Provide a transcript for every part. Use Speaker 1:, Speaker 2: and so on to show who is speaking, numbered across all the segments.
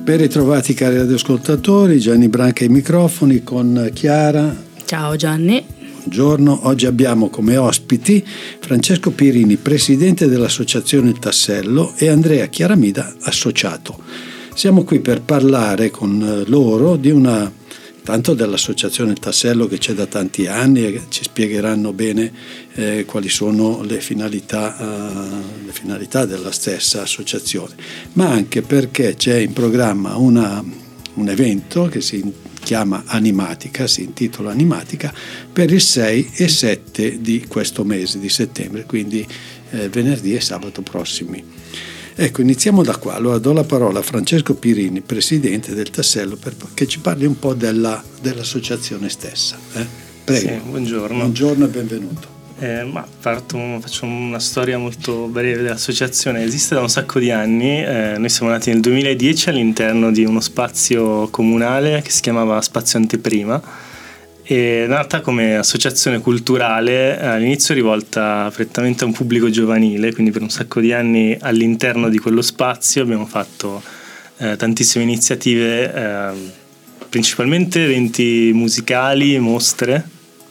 Speaker 1: Ben ritrovati cari radioascoltatori, Gianni Branca ai microfoni con Chiara.
Speaker 2: Ciao Gianni.
Speaker 1: Buongiorno, oggi abbiamo come ospiti Francesco Pirini, presidente dell'associazione Il Tassello, e Andrea Chiaramida, associato. Siamo qui per parlare con loro di tanto dell'associazione Il Tassello che c'è da tanti anni e ci spiegheranno bene quali sono le finalità della stessa associazione, ma anche perché c'è in programma un evento che si intitola Animatica per il 6 e 7 di questo mese di settembre, quindi venerdì e sabato prossimi. Ecco, iniziamo da qua. Allora do la parola a Francesco Pirini, presidente del Tassello, che ci parli un po' dell'associazione stessa. Prego.
Speaker 3: Sì, buongiorno.
Speaker 1: Buongiorno e benvenuto.
Speaker 3: Faccio una storia molto breve dell'associazione. Esiste da un sacco di anni. Noi siamo nati nel 2010 all'interno di uno spazio comunale che si chiamava Spazio Anteprima. È nata come associazione culturale, all'inizio rivolta prettamente a un pubblico giovanile, quindi per un sacco di anni all'interno di quello spazio abbiamo fatto tantissime iniziative, principalmente eventi musicali, mostre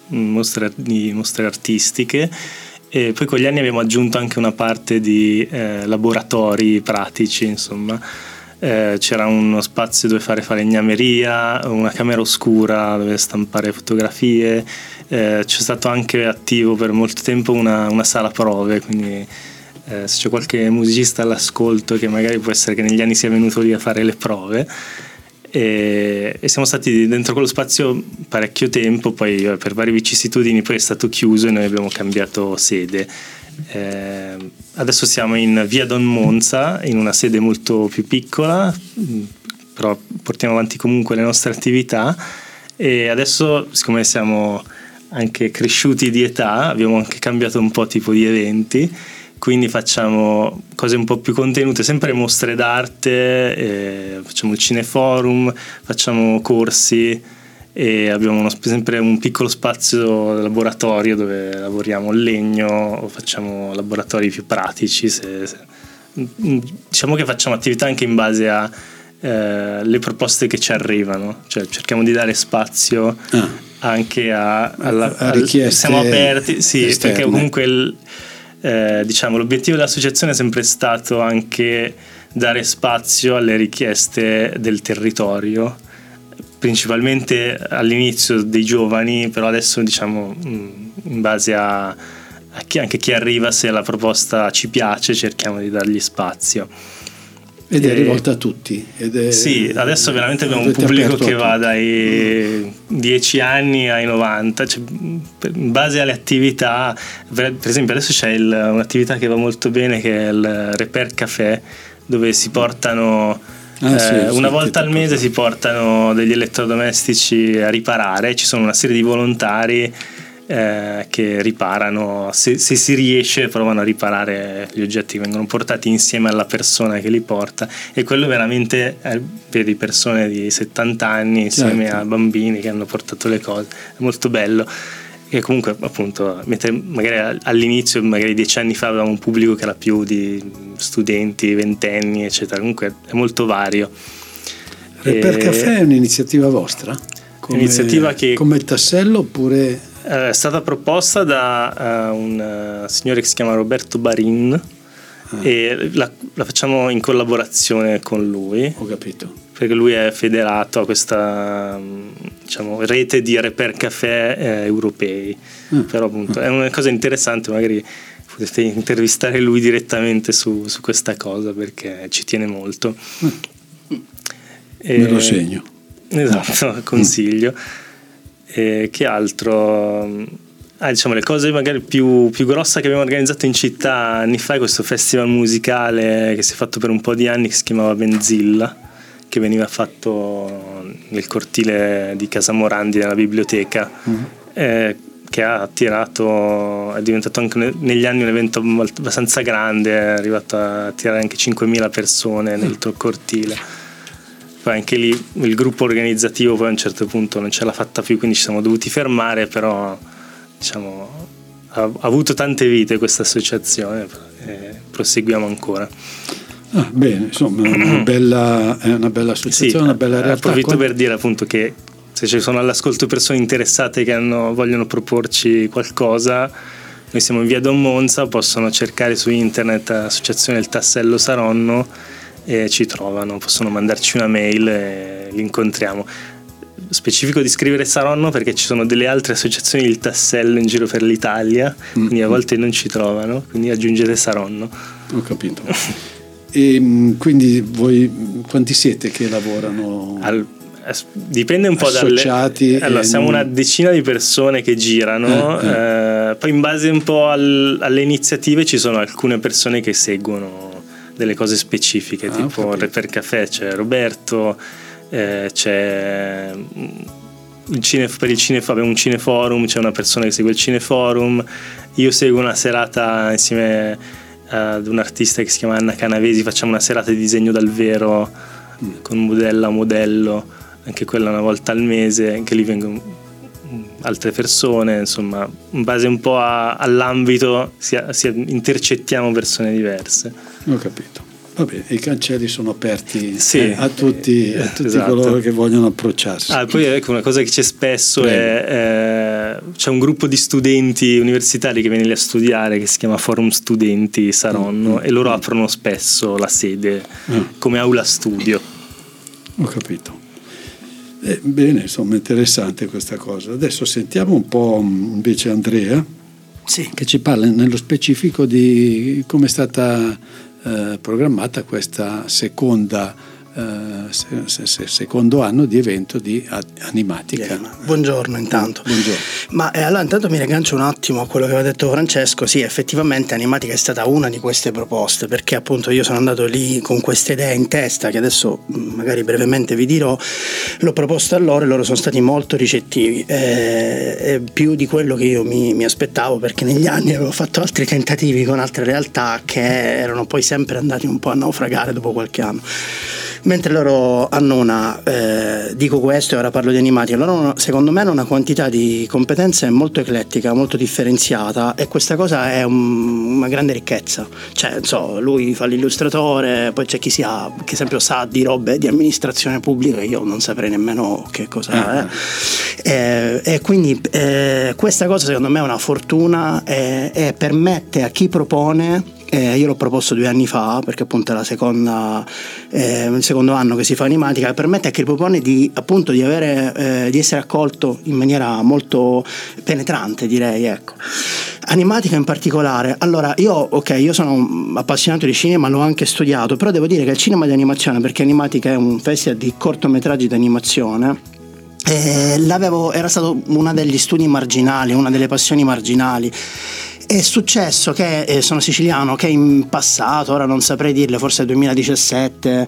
Speaker 3: artistiche, e poi con gli anni abbiamo aggiunto anche una parte di laboratori pratici, insomma. C'era uno spazio dove fare falegnameria, una camera oscura dove stampare fotografie, c'è stato anche attivo per molto tempo una sala prove, quindi se c'è qualche musicista all'ascolto che magari può essere che negli anni sia venuto lì a fare le prove, e siamo stati dentro quello spazio parecchio tempo, poi per varie vicissitudini poi è stato chiuso e noi abbiamo cambiato sede. Adesso siamo in via Don Monza, in una sede molto più piccola, però portiamo avanti comunque le nostre attività, e adesso, siccome siamo anche cresciuti di età, abbiamo anche cambiato un po' tipo di eventi, quindi facciamo cose un po' più contenute, sempre mostre d'arte, facciamo il cineforum, facciamo corsi e abbiamo sempre un piccolo spazio laboratorio dove lavoriamo il legno o facciamo laboratori più pratici. Diciamo che facciamo attività anche in base a le proposte che ci arrivano, cioè cerchiamo di dare spazio anche a richieste. Siamo aperti, sì, esterne. Perché comunque diciamo l'obiettivo dell'associazione è sempre stato anche dare spazio alle richieste del territorio, principalmente all'inizio dei giovani, però adesso diciamo in base a anche chi arriva, se la proposta ci piace cerchiamo di dargli spazio.
Speaker 1: Ed è rivolta a tutti.
Speaker 3: Sì, adesso veramente abbiamo un pubblico che va dai 10 anni ai 90, cioè, in base alle attività. Per esempio adesso c'è un'attività che va molto bene, che è il Repair Café, dove si portano una volta al mese si portano degli elettrodomestici a riparare. Ci sono una serie di volontari che riparano, se si riesce provano a riparare gli oggetti che vengono portati insieme alla persona che li porta, e quello veramente vedi persone di 70 anni insieme a bambini che hanno portato le cose, è molto bello. E comunque appunto magari all'inizio, magari 10 anni fa, avevamo un pubblico che era più di studenti, ventenni eccetera, comunque è molto vario.
Speaker 1: Repair Café è un'iniziativa vostra? Come il Tassello oppure?
Speaker 3: È stata proposta da un signore che si chiama Roberto Barin, e la facciamo in collaborazione con lui.
Speaker 1: Ho capito.
Speaker 3: Perché lui è federato a questa diciamo rete di Repair Café europei. Però appunto è una cosa interessante, magari potete intervistare lui direttamente su questa cosa, perché ci tiene molto.
Speaker 1: Me lo segno.
Speaker 3: Esatto, consiglio. Che altro? Diciamo le cose magari più grosse che abbiamo organizzato in città anni fa è questo festival musicale che si è fatto per un po' di anni, che si chiamava Benzilla, che veniva fatto nel cortile di Casa Morandi nella biblioteca, che ha attirato, è diventato anche negli anni un evento abbastanza grande, è arrivato a attirare anche 5.000 persone nel cortile. Poi anche lì il gruppo organizzativo poi a un certo punto non ce l'ha fatta più, quindi ci siamo dovuti fermare, però diciamo ha avuto tante vite questa associazione, e proseguiamo ancora.
Speaker 1: Bene, insomma, è una bella associazione,
Speaker 3: sì,
Speaker 1: una bella realtà.
Speaker 3: Approfitto per dire appunto che se ci sono all'ascolto persone interessate che vogliono proporci qualcosa, noi siamo in via Don Monza, possono cercare su internet Associazione del Tassello Saronno e ci trovano, possono mandarci una mail e li incontriamo. Specifico di scrivere Saronno perché ci sono delle altre associazioni del tassello in giro per l'Italia, quindi a volte non ci trovano, quindi aggiungete Saronno.
Speaker 1: Ho capito. E quindi voi quanti siete che lavorano?
Speaker 3: Dipende un po'
Speaker 1: associati.
Speaker 3: Allora, siamo una decina di persone che girano, poi in base un po' alle iniziative ci sono alcune persone che seguono delle cose specifiche, tipo per Caffè c'è Roberto, c'è per il abbiamo un cineforum, c'è una persona che segue il cineforum, io seguo una serata insieme ad un artista che si chiama Anna Canavesi, facciamo una serata di disegno dal vero con modella a modello, anche quella una volta al mese, anche lì vengono altre persone, insomma in base un po' all'ambito intercettiamo persone diverse.
Speaker 1: Ho capito. Vabbè, i cancelli sono aperti a tutti
Speaker 3: esatto.
Speaker 1: Coloro che vogliono approcciarsi.
Speaker 3: Poi ecco, una cosa che c'è spesso c'è un gruppo di studenti universitari che viene lì a studiare che si chiama Forum Studenti Saronno e loro aprono spesso la sede come aula studio.
Speaker 1: Ho capito. Bene, insomma, interessante questa cosa. Adesso sentiamo un po' invece Andrea, che ci parla nello specifico di come è stata programmata questa secondo anno di evento di Animatica.
Speaker 2: Buongiorno intanto.
Speaker 1: Buongiorno.
Speaker 2: Ma allora intanto mi riaggancio un attimo a quello che aveva detto Francesco. Sì, effettivamente Animatica è stata una di queste proposte, perché appunto io sono andato lì con questa idea in testa che adesso magari brevemente vi dirò, l'ho proposta a loro e loro sono stati molto ricettivi, più di quello che io mi aspettavo, perché negli anni avevo fatto altri tentativi con altre realtà che erano poi sempre andati un po' a naufragare dopo qualche anno. Mentre loro hanno dico questo e ora parlo di Animatica, loro secondo me hanno una quantità di competenze molto eclettica, molto differenziata, e questa cosa è una grande ricchezza. Cioè, lui fa l'illustratore, poi c'è chi esempio sa di robe di amministrazione pubblica, io non saprei nemmeno che cosa è. E quindi questa cosa secondo me è una fortuna e permette a chi propone. Io l'ho proposto 2 anni fa, perché appunto è il secondo anno che si fa Animatica, permette a chi propone di essere accolto in maniera molto penetrante, direi, ecco. Animatica in particolare, allora io sono un appassionato di cinema, l'ho anche studiato, però devo dire che il cinema di animazione, perché Animatica è un festival di cortometraggi di animazione, era stato uno degli studi marginali, una delle passioni marginali. È successo che sono siciliano, che in passato, ora non saprei dirle, forse 2017,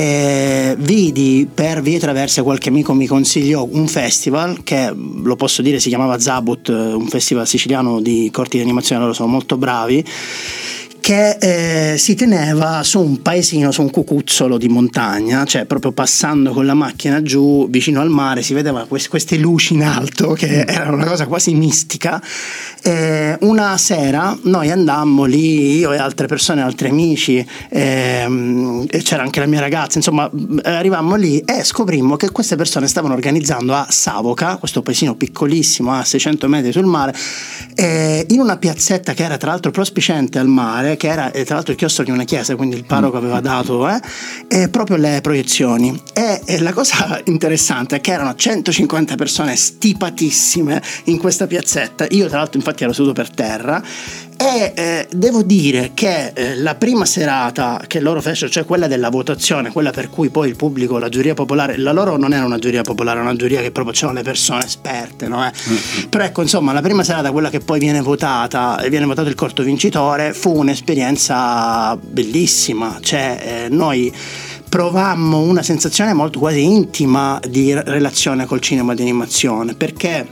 Speaker 2: vidi per vie traverse, qualche amico mi consigliò un festival che, lo posso dire, si chiamava Zabut, un festival siciliano di corti di animazione, loro sono molto bravi, che si teneva su un paesino, su un cucuzzolo di montagna, cioè proprio passando con la macchina giù vicino al mare si vedeva queste luci in alto che erano una cosa quasi mistica. Una sera noi andammo lì, io e altre persone, altri amici, e c'era anche la mia ragazza, insomma arrivammo lì e scoprimmo che queste persone stavano organizzando a Savoca, questo paesino piccolissimo a 600 metri sul mare, in una piazzetta che era tra l'altro prospiciente al mare, che era tra l'altro il chiostro di una chiesa, quindi il parroco aveva dato proprio le proiezioni. E la cosa interessante è che erano 150 persone stipatissime in questa piazzetta. Io tra l'altro infatti ero seduto per terra e devo dire che la prima serata che loro fecero, cioè quella della votazione, quella per cui poi il pubblico, la giuria popolare, la loro non era una giuria popolare, era una giuria che proprio c'erano le persone esperte, no? Però ecco, insomma, la prima serata, quella che poi viene votato il corto vincitore, fu un'esperienza bellissima. Cioè noi provammo una sensazione molto quasi intima di relazione col cinema di animazione, perché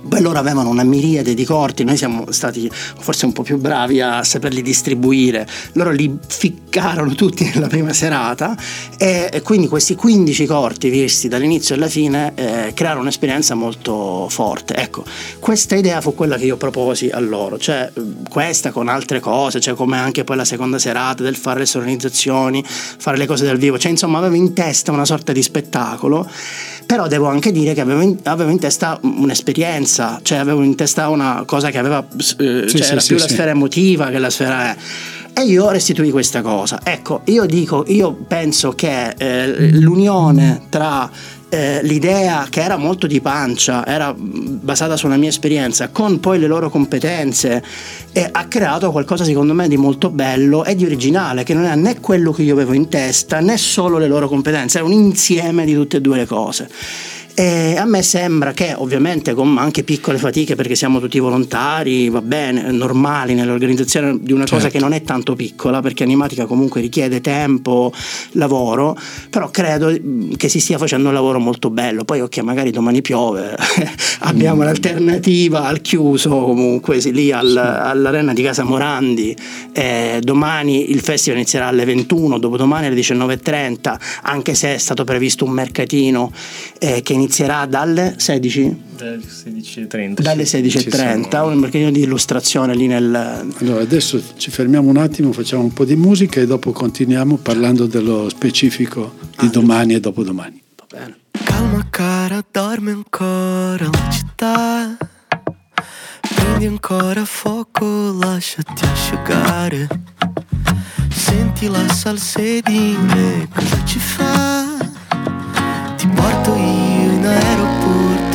Speaker 2: Poi loro avevano una miriade di corti, noi siamo stati forse un po' più bravi a saperli distribuire. Loro li ficcarono tutti nella prima serata e quindi questi 15 corti visti dall'inizio alla fine crearono un'esperienza molto forte. Ecco, questa idea fu quella che io proposi a loro, cioè questa con altre cose, cioè come anche poi la seconda serata del fare le sonorizzazioni, fare le cose dal vivo, cioè insomma avevo in testa una sorta di spettacolo. Però devo anche dire che avevo in testa un'esperienza, cioè avevo in testa una cosa che aveva era più la sfera emotiva che la sfera e io restituì questa cosa. Ecco, io penso che l'unione tra l'idea, che era molto di pancia, era basata sulla mia esperienza, con poi le loro competenze, ha creato qualcosa secondo me di molto bello e di originale, che non è né quello che io avevo in testa né solo le loro competenze, è un insieme di tutte e due le cose. E a me sembra che ovviamente con anche piccole fatiche, perché siamo tutti volontari, va bene, normali nell'organizzazione di una cosa che non è tanto piccola, perché animatica comunque richiede tempo, lavoro, però credo che si stia facendo un lavoro molto bello. Poi ok, magari domani piove, abbiamo l'alternativa al chiuso comunque lì all'arena di Casa Morandi, domani il festival inizierà alle 21, dopodomani alle 19:30, anche se è stato previsto un mercatino che inizierà dalle 16?
Speaker 3: Dalle 16:30.
Speaker 2: Dalle 16:30, un mercatino di illustrazione lì nel...
Speaker 1: Allora adesso ci fermiamo un attimo, facciamo un po' di musica e dopo continuiamo parlando dello specifico di domani e dopodomani.
Speaker 2: Va bene.
Speaker 4: Calma cara, dorme ancora la città, prendi ancora fuoco, lasciati asciugare, senti la salsedine, cosa ci fa? Ti porto io in aeroporto.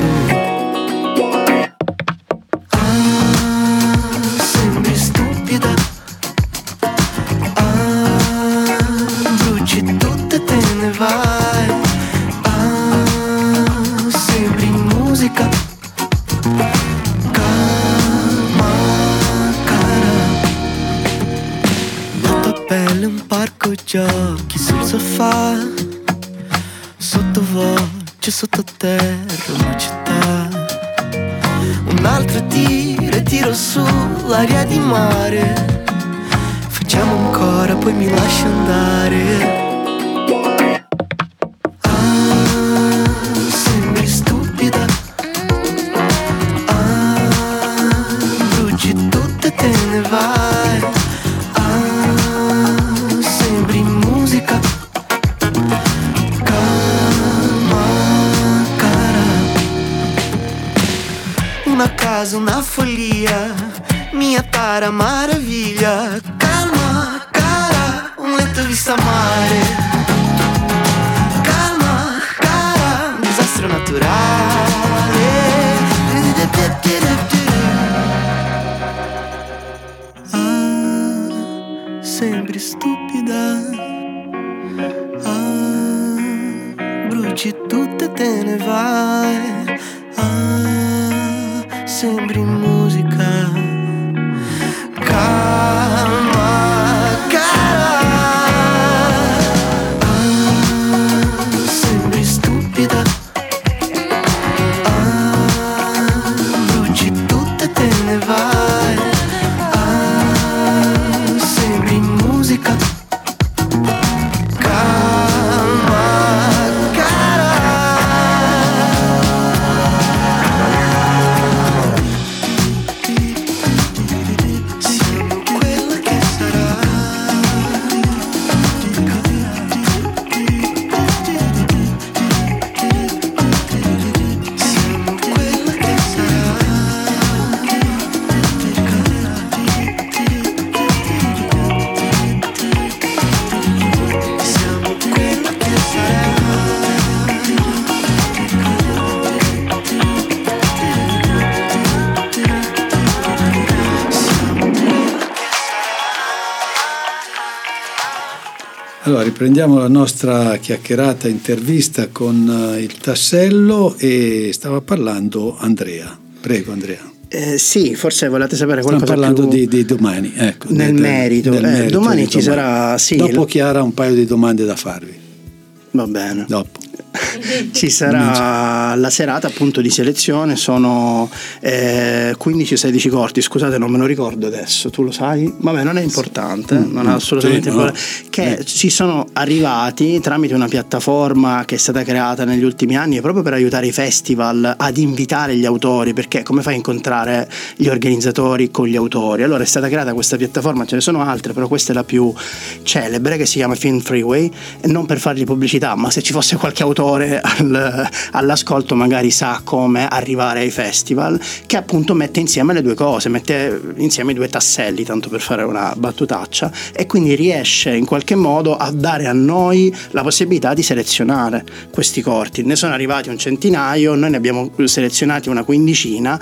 Speaker 4: Ah, sembri stupida. Ah, bruci tutto e te ne vai. Ah, sembri musica. Calma, cara. La tua pelle è un parco giochi sul sofà, sottovoce, sottoterra, una città. Un altro tiro su l'aria di mare. Facciamo ancora, poi mi lasci andare. Ah, sembri stupida. Ah, bruci tutto e te ne vai. Ah, sembri musica. Una casa, una follia, mia tara maraviglia. Calma, cara, un letto vista mare. Calma, cara, un disastro naturale. Ah, sembri stupida. Ah, bruci tutto e te ne vai. Ah, sembri musica. Calma, cara. Ah, sembri stupida. Ah, bruci tutto e te ne vai. Ah, sembri musica.
Speaker 1: Allora, riprendiamo la nostra chiacchierata intervista con il Tassello e stava parlando Andrea. Prego Andrea.
Speaker 2: Sì, forse volete sapere qualcosa
Speaker 1: Stiamo parlando
Speaker 2: più
Speaker 1: di domani, ecco,
Speaker 2: nel merito. Domani ci sarà, sì.
Speaker 1: Dopo Chiara un paio di domande da farvi.
Speaker 2: Va bene.
Speaker 1: Dopo.
Speaker 2: Ci sarà la serata appunto di selezione, sono 15-16 corti, scusate non me lo ricordo adesso, tu lo sai? Vabbè, non è importante, non ha assolutamente che ci sono arrivati tramite una piattaforma che è stata creata negli ultimi anni proprio per aiutare i festival ad invitare gli autori, perché come fai a incontrare gli organizzatori con gli autori? Allora è stata creata questa piattaforma, ce ne sono altre, però questa è la più celebre, che si chiama Film Freeway, e non per fargli pubblicità, ma se ci fosse qualche autore all'ascolto magari sa come arrivare ai festival, che appunto mette insieme le due cose, mette insieme i due tasselli, tanto per fare una battutaccia, e quindi riesce in qualche modo a dare a noi la possibilità di selezionare questi corti. Ne sono arrivati un centinaio, noi ne abbiamo selezionati una quindicina.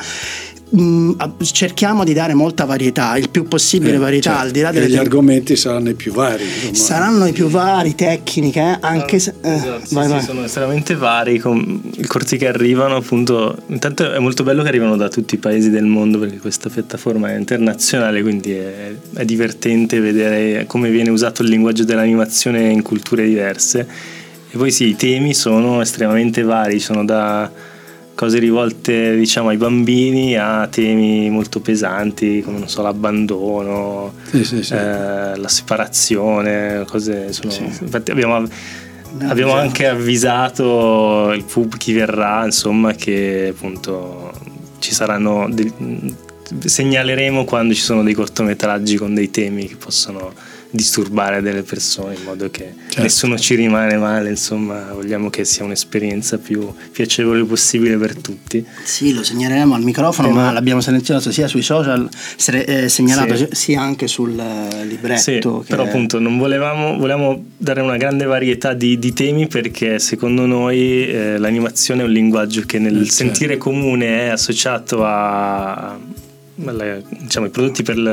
Speaker 2: Cerchiamo di dare molta varietà, il più possibile varietà,
Speaker 1: certo.
Speaker 2: Al di là
Speaker 1: degli
Speaker 2: delle
Speaker 1: argomenti saranno i più vari,
Speaker 2: saranno i più vari, tecniche anche se
Speaker 3: esatto, vai. Sono estremamente vari i corsi che arrivano, appunto. Intanto è molto bello che arrivano da tutti i paesi del mondo, perché questa piattaforma è internazionale, quindi è divertente vedere come viene usato il linguaggio dell'animazione in culture diverse. E poi sì, i temi sono estremamente vari, sono da cose rivolte diciamo ai bambini a temi molto pesanti come non so l'abbandono, la separazione, cose sono. Infatti abbiamo anche avvisato il pub, chi verrà, insomma, che appunto ci saranno segnaleremo quando ci sono dei cortometraggi con dei temi che possono disturbare delle persone, in modo che nessuno ci rimane male, insomma vogliamo che sia un'esperienza più piacevole possibile per tutti.
Speaker 2: Sì, lo segnaleremo al microfono, ma l'abbiamo selezionato sia sui social, segnalato sia anche sul libretto.
Speaker 3: Sì, però appunto non volevamo dare una grande varietà di temi, perché secondo noi l'animazione è un linguaggio che nel sentire comune è associato a diciamo i prodotti per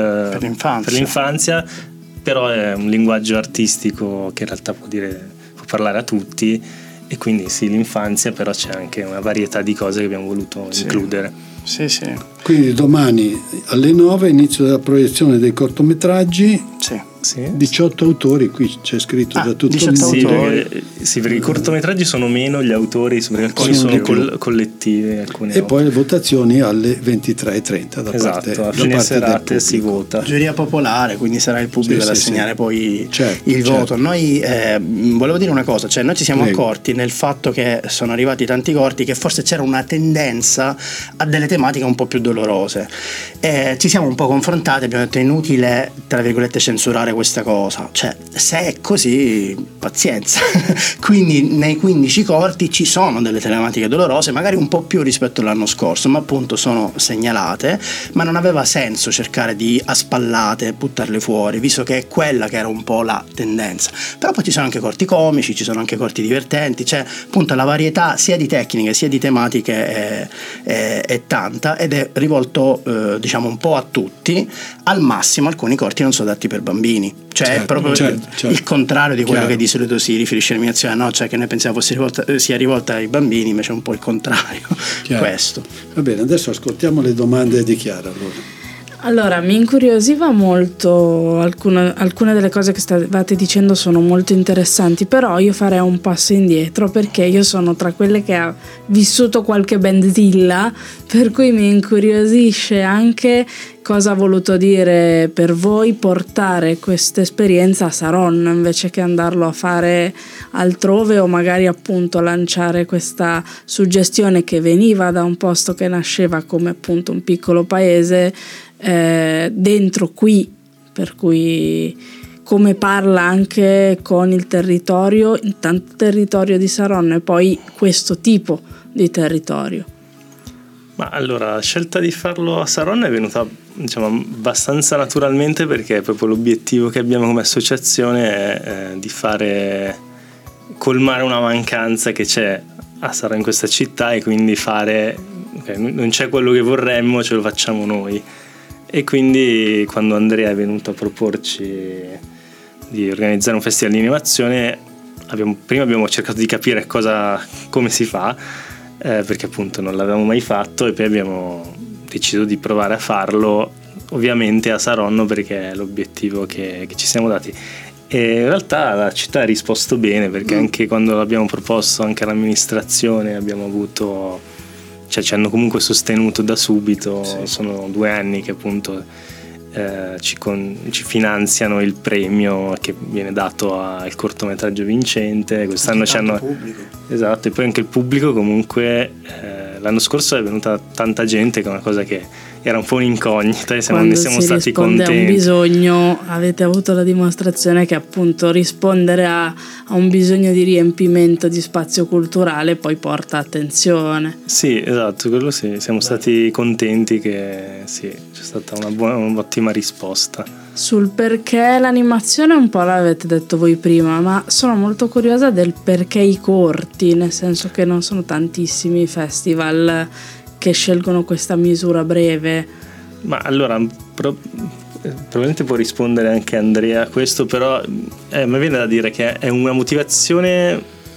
Speaker 3: l'infanzia, però è un linguaggio artistico che in realtà può parlare a tutti, e quindi sì, l'infanzia, però c'è anche una varietà di cose che abbiamo voluto includere.
Speaker 2: Sì.
Speaker 1: Quindi domani alle 9 inizio della proiezione dei cortometraggi.
Speaker 2: Sì.
Speaker 1: 18 autori, qui c'è scritto da tutto il mondo.
Speaker 3: Sì, perché i cortometraggi sono meno, gli autori, perché alcuni sono collettivi.
Speaker 1: E poi le votazioni alle 23:30 da parte
Speaker 3: a fine serate si vota.
Speaker 2: Giuria popolare, quindi sarà il pubblico ad assegnare poi il voto. Noi volevo dire una cosa, cioè noi ci siamo accorti nel fatto che sono arrivati tanti corti che forse c'era una tendenza a delle tematiche un po' più dolorose. Ci siamo un po' confrontati, abbiamo detto è inutile tra virgolette censurare questa cosa, cioè se è così pazienza. Quindi nei 15 corti ci sono delle tematiche dolorose, magari un po' più rispetto all'anno scorso, ma appunto sono segnalate, ma non aveva senso cercare di a spallate buttarle fuori, visto che è quella che era un po' la tendenza. Però poi ci sono anche corti comici, ci sono anche corti divertenti, cioè appunto la varietà sia di tecniche sia di tematiche è tanta, ed è rivolto diciamo un po' a tutti. Al massimo alcuni corti non sono adatti per bambini, cioè è proprio il contrario di quello che di solito si riferisce all'animazione, no? Cioè che noi pensiamo sia rivolta ai bambini, invece è un po' il contrario. Questo.
Speaker 1: Va bene, adesso ascoltiamo le domande di Chiara.
Speaker 5: Allora, mi incuriosiva molto alcune delle cose che stavate dicendo, sono molto interessanti, però io farei un passo indietro, perché io sono tra quelle che ha vissuto qualche bandzilla, per cui mi incuriosisce anche cosa ha voluto dire per voi portare questa esperienza a Saronno invece che andarlo a fare altrove, o magari appunto lanciare questa suggestione che veniva da un posto che nasceva come appunto un piccolo paese dentro qui, per cui come parla anche con il territorio, intanto territorio di Saronno e poi questo tipo di territorio.
Speaker 3: Ma allora la scelta di farlo a Saronno è venuta diciamo abbastanza naturalmente, perché proprio l'obiettivo che abbiamo come associazione è di colmare una mancanza che c'è a Saronno, in questa città, e quindi non c'è quello che vorremmo, ce lo facciamo noi. E quindi quando Andrea è venuto a proporci di organizzare un festival di animazione, prima abbiamo cercato di capire come si fa, perché appunto non l'avevamo mai fatto, e poi abbiamo deciso di provare a farlo ovviamente a Saronno, perché è l'obiettivo che ci siamo dati. E in realtà la città ha risposto bene, perché anche quando l'abbiamo proposto anche all'amministrazione abbiamo avuto, cioè ci hanno comunque sostenuto da subito. Sì. Sono 2 anni che appunto ci finanziano il premio che viene dato al cortometraggio vincente. Quest'anno ci hanno
Speaker 2: pubblico.
Speaker 3: Esatto, e poi anche il pubblico comunque l'anno scorso è venuta tanta gente, che è una cosa che era un po' un'incognita, e ne siamo stati contenti.
Speaker 5: Quando si risponde a un bisogno, avete avuto la dimostrazione che appunto rispondere a un bisogno di riempimento di spazio culturale poi porta attenzione.
Speaker 3: Sì, esatto, quello sì, siamo stati contenti che sì, c'è stata un'ottima risposta.
Speaker 5: Sul perché l'animazione un po' l'avete detto voi prima, ma sono molto curiosa del perché i corti, nel senso che non sono tantissimi i festival che scelgono questa misura breve.
Speaker 3: Ma allora probabilmente può rispondere anche Andrea a questo, però mi viene da dire che è una motivazione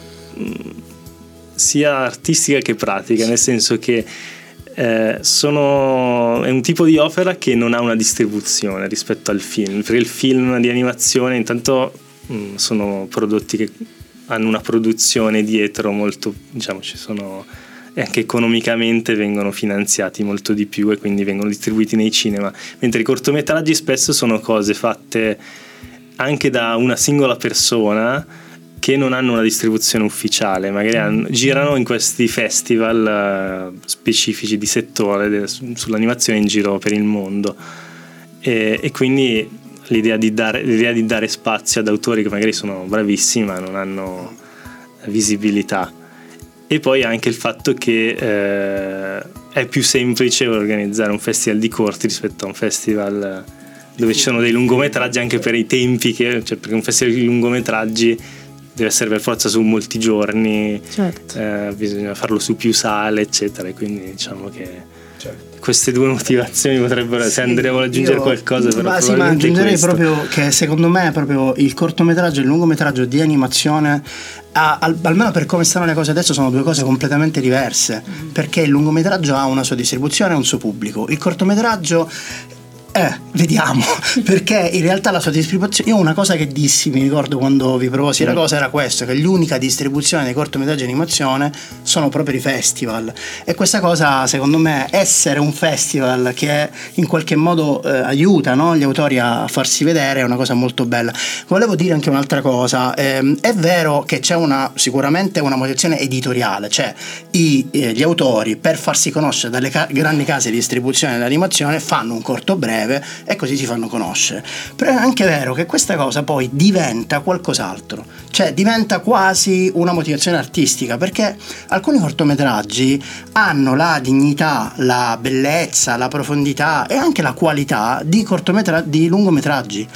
Speaker 3: sia artistica che pratica, nel senso che è un tipo di opera che non ha una distribuzione rispetto al film, perché il film di animazione intanto sono prodotti che hanno una produzione dietro molto, diciamo, e anche economicamente vengono finanziati molto di più e quindi vengono distribuiti nei cinema, mentre i cortometraggi spesso sono cose fatte anche da una singola persona che non hanno una distribuzione ufficiale, magari girano in questi festival specifici di settore sull'animazione in giro per il mondo, e quindi l'idea di dare spazio ad autori che magari sono bravissimi ma non hanno visibilità. E poi anche il fatto che è più semplice organizzare un festival di corti rispetto a un festival dove ci sono dei lungometraggi, anche per i tempi perché un festival di lungometraggi deve essere per forza su molti giorni.
Speaker 5: Certo.
Speaker 3: Bisogna farlo su più sale, eccetera, e quindi diciamo che queste 2 motivazioni potrebbero, se Andrea vuole aggiungere qualcosa, però
Speaker 2: ma aggiungerei proprio che secondo me proprio il cortometraggio e il lungometraggio di animazione, almeno per come stanno le cose adesso, sono 2 cose completamente diverse, perché il lungometraggio ha una sua distribuzione e un suo pubblico, il cortometraggio vediamo, perché in realtà la sua distribuzione, io una cosa che dissi, mi ricordo quando vi proposi la cosa, era questo, che l'unica distribuzione dei cortometraggi di animazione sono proprio i festival, e questa cosa, secondo me, essere un festival che in qualche modo aiuta, no, gli autori a farsi vedere, è una cosa molto bella. Volevo dire anche un'altra cosa, è vero che c'è sicuramente una motivazione editoriale, cioè gli autori, per farsi conoscere dalle grandi case di distribuzione dell'animazione, fanno un corto breve e così si fanno conoscere. Però è anche vero che questa cosa poi diventa qualcos'altro, cioè diventa quasi una motivazione artistica, perché alcuni cortometraggi hanno la dignità, la bellezza, la profondità e anche la qualità di lungometraggi,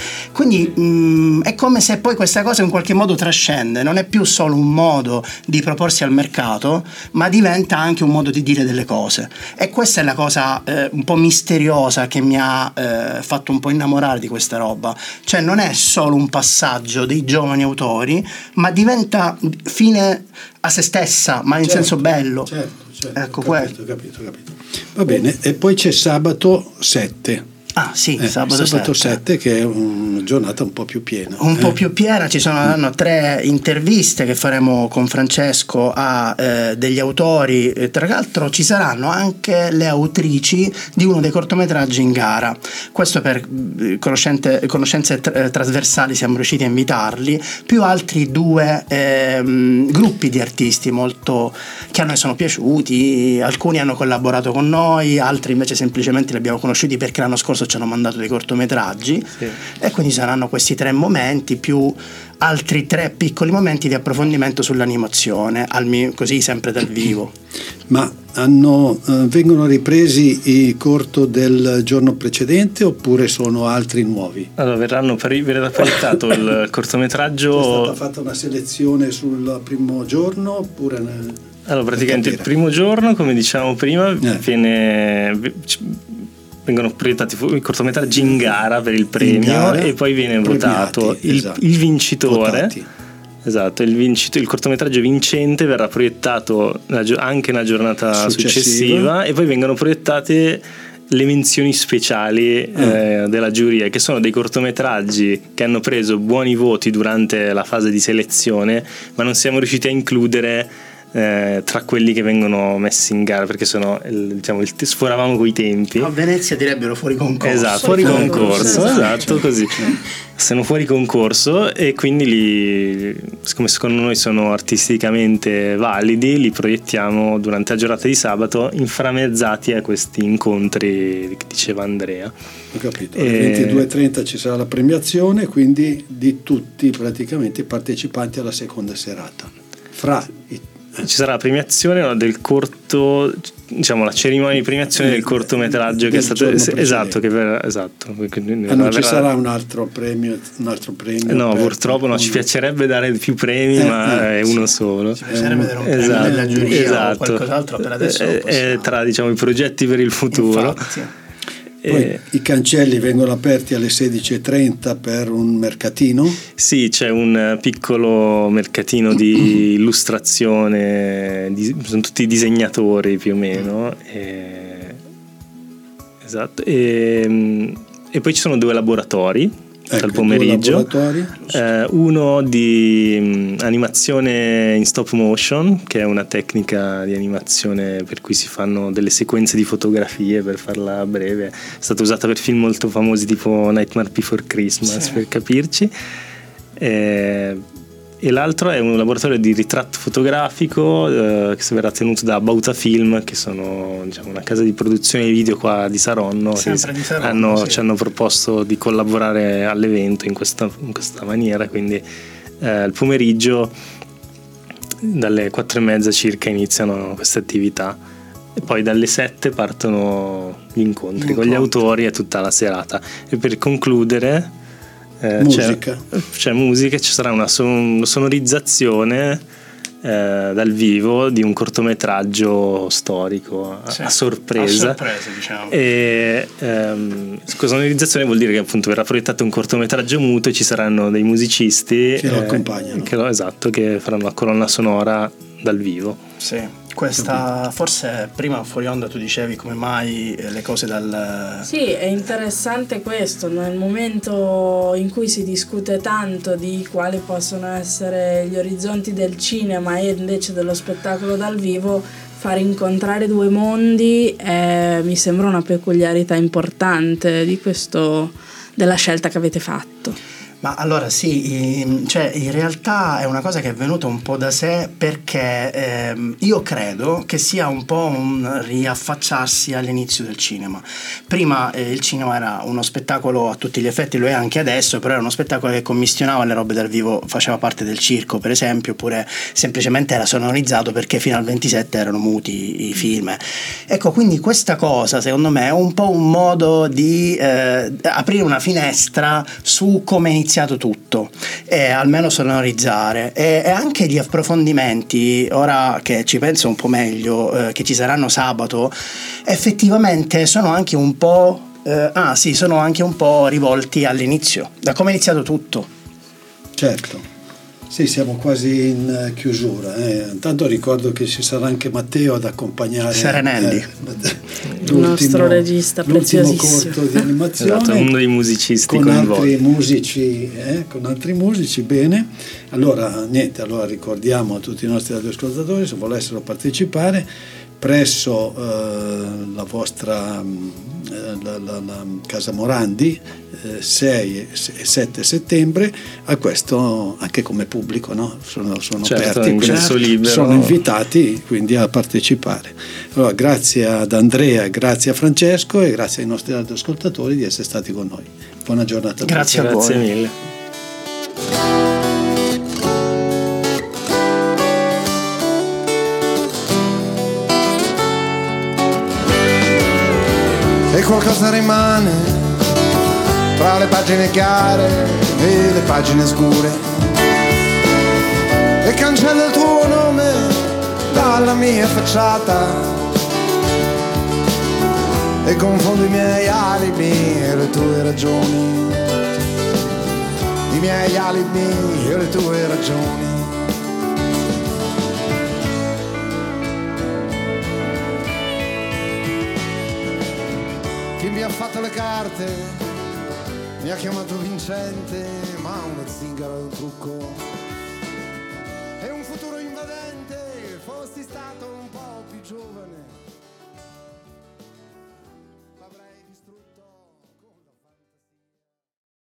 Speaker 2: quindi è come se poi questa cosa in qualche modo trascende, non è più solo un modo di proporsi al mercato, ma diventa anche un modo di dire delle cose, e questa è la cosa un po' misteriosa che mi ha fatto un po' innamorare di questa roba, cioè non è solo un passaggio dei giovani autori, ma diventa fine a se stessa, ma in senso bello.
Speaker 1: Certo,
Speaker 2: ecco,
Speaker 1: capito. Va bene, e poi c'è sabato 7.
Speaker 2: Ah sì, sabato
Speaker 1: 7, che è una giornata un po' più piena.
Speaker 2: Un po' più piena, ci saranno 3 interviste che faremo con Francesco a degli autori, tra l'altro ci saranno anche le autrici di uno dei cortometraggi in gara. Questo per conoscenze trasversali siamo riusciti a invitarli, più altri 2 gruppi di artisti molto che a noi sono piaciuti, alcuni hanno collaborato con noi, altri invece semplicemente li abbiamo conosciuti perché l'anno scorso ci hanno mandato dei cortometraggi, e quindi saranno questi 3 momenti più altri 3 piccoli momenti di approfondimento sull'animazione, sempre sempre dal vivo.
Speaker 1: Ma vengono ripresi i corto del giorno precedente oppure sono altri nuovi?
Speaker 3: Allora verrà proiettato il cortometraggio.
Speaker 1: È stata fatta una selezione sul primo giorno oppure?
Speaker 3: Allora praticamente il primo giorno, come dicevamo prima, vengono proiettati i cortometraggi in gara per il premio e poi viene votato il vincitore. Votati. Esatto, il cortometraggio vincente verrà proiettato anche nella giornata successiva, e poi vengono proiettate le menzioni speciali della giuria, che sono dei cortometraggi che hanno preso buoni voti durante la fase di selezione, ma non siamo riusciti a includere tra quelli che vengono messi in gara, perché sono sforavamo coi tempi.
Speaker 2: A Venezia direbbero fuori concorso.
Speaker 3: Esatto, fuori concorso, esatto, così. Sono fuori concorso, e quindi siccome secondo noi sono artisticamente validi, li proiettiamo durante la giornata di sabato, inframezzati a questi incontri che diceva Andrea.
Speaker 1: Ho capito. Alle 22:30 ci sarà la premiazione, quindi di tutti praticamente i partecipanti alla seconda serata.
Speaker 3: Ci sarà la premiazione del corto, diciamo la cerimonia di premiazione del cortometraggio che è stato esatto.
Speaker 1: Non ci sarà un altro premio?
Speaker 3: No, purtroppo no, ci piacerebbe dare più premi, ma è uno solo.
Speaker 2: Ci piacerebbe dare un premio della giuria o qualcos'altro, per adesso
Speaker 3: è tra i progetti per il futuro.
Speaker 2: Infatti.
Speaker 1: Poi i cancelli vengono aperti alle 16:30 per un mercatino?
Speaker 3: Sì, c'è un piccolo mercatino di illustrazione, sono tutti disegnatori più o meno. Esatto. E poi ci sono 2 laboratori dal pomeriggio, uno di animazione in stop motion, che è una tecnica di animazione per cui si fanno delle sequenze di fotografie, per farla breve, è stata usata per film molto famosi tipo Nightmare Before Christmas, sì, per capirci. E l'altro è un laboratorio di ritratto fotografico che verrà tenuto da Bauta Film, che sono una casa di produzione video qua di Saronno,
Speaker 2: sempre di Saronno, sì.
Speaker 3: Ci hanno proposto di collaborare all'evento in questa maniera, quindi il pomeriggio dalle 4:30 circa iniziano queste attività, e poi dalle 7 partono gli incontri con gli autori e tutta la serata, e per concludere c'è musica, ci sarà una sonorizzazione dal vivo di un cortometraggio storico a sorpresa,
Speaker 2: diciamo.
Speaker 3: E sonorizzazione vuol dire che appunto verrà proiettato un cortometraggio muto e ci saranno dei musicisti
Speaker 1: che lo accompagnano,
Speaker 3: che faranno la colonna sonora dal vivo.
Speaker 2: Sì. Questa, forse prima fuori onda tu dicevi come mai le cose dal...
Speaker 5: Sì, è interessante questo, nel momento in cui si discute tanto di quali possono essere gli orizzonti del cinema e invece dello spettacolo dal vivo, far incontrare 2 mondi mi sembra una peculiarità importante della scelta che avete fatto.
Speaker 2: Ma allora sì, cioè in realtà è una cosa che è venuta un po' da sé, perché io credo che sia un po' un riaffacciarsi all'inizio del cinema. Prima il cinema era uno spettacolo a tutti gli effetti, lo è anche adesso, però era uno spettacolo che commissionava le robe dal vivo, faceva parte del circo per esempio, oppure semplicemente era sonorizzato perché fino al 27 erano muti i film. Ecco, quindi questa cosa secondo me è un po' un modo di aprire una finestra su come è iniziato tutto, e almeno sonorizzare, e anche gli approfondimenti, ora che ci penso un po' meglio, che ci saranno sabato, effettivamente sono anche un po' sono anche un po' rivolti all'inizio, da come è iniziato tutto.
Speaker 1: Certo. Sì, siamo quasi in chiusura. Intanto ricordo che ci sarà anche Matteo ad accompagnare
Speaker 2: Serenelli,
Speaker 5: il nostro regista preziosissimo,
Speaker 1: l'ultimo corto di animazione,
Speaker 3: esatto, uno dei musicisti
Speaker 1: con altri musici, bene. Allora ricordiamo a tutti i nostri radioascoltatori, se volessero partecipare presso la vostra la Casa Morandi 6 e 7 settembre, a questo anche come pubblico, no? Sono
Speaker 3: certo,
Speaker 1: aperti,
Speaker 3: libero.
Speaker 1: Sono invitati quindi a partecipare. Allora, grazie ad Andrea, grazie a Francesco e grazie ai nostri radioascoltatori di essere stati con noi. Buona giornata a tutti.
Speaker 2: Grazie a voi.
Speaker 3: Grazie mille.
Speaker 6: E qualcosa rimane tra le pagine chiare e le pagine scure, e cancella il tuo nome dalla mia facciata, e confondo i miei alibi e le tue ragioni, i miei alibi e le tue ragioni. ha fatto le carte, mi ha chiamato vincente, ma uno zingaro è un trucco.